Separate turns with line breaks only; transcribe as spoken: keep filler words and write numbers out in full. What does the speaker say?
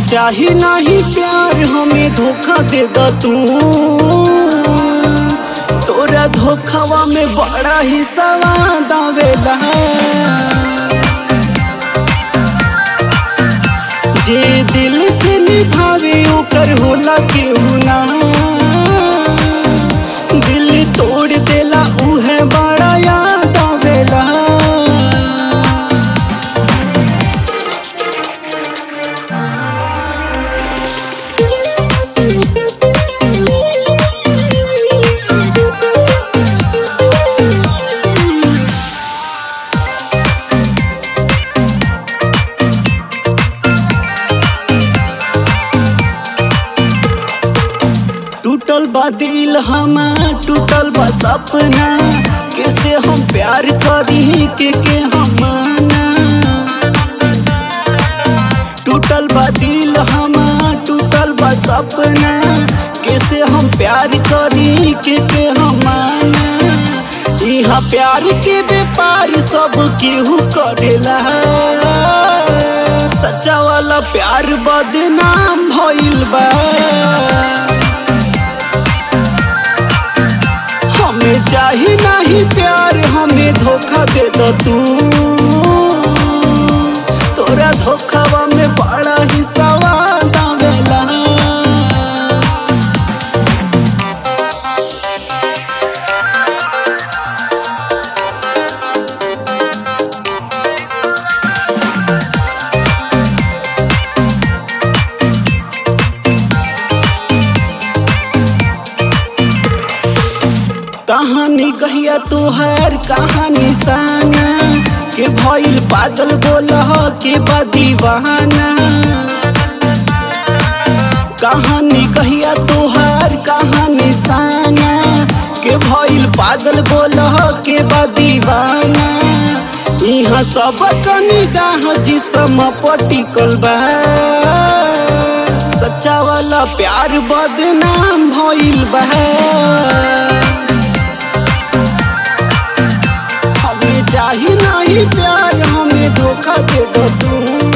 चाही नहीं प्यार हमें धोखा दे द तू। तोरा धोखावा में बड़ा ही सवाद आवेला। जे दिल से निभावे ओकर होला केहू ना। दिल तोड़ देला उहे बड़ा याद आवेला। टूटल बा दिल हमार, टूटल बा सपना। कैसे हम प्यार करी के के हम माना। टूटल बा दिल हमार, टूटल बा सपना। कैसे हम प्यार करी के के हम माना। यहाँ प्यार के व्यापार सब केहू करेला। सच्चा वाला प्यार बदनाम भइल बा। हमें चाही नहीं प्यार हमें धोखा दे द तू। तोरा धोखावा में बड़ा ही सवाद आवेला। कहानी कहिया तोहर कहानी साना। के भइल पागल बोला के बा दीवाना। कहानी कहिया तोहर कहानी साना। के भइल पागल बोला के बा दीवाना। यहाँ सब निगाह जिस्म पटिकल बा। सच्चा वाला प्यार बदनाम भइल बा। चाही नहीं प्यार हमें धोखा दे दो तू।